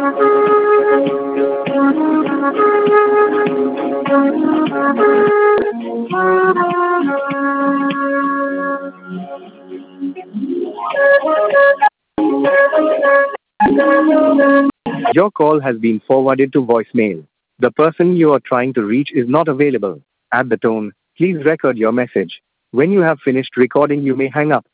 Your call has been forwarded to voicemail. The person you are trying to reach is not available. At the tone, please record your message. When you have finished recording, you may hang up.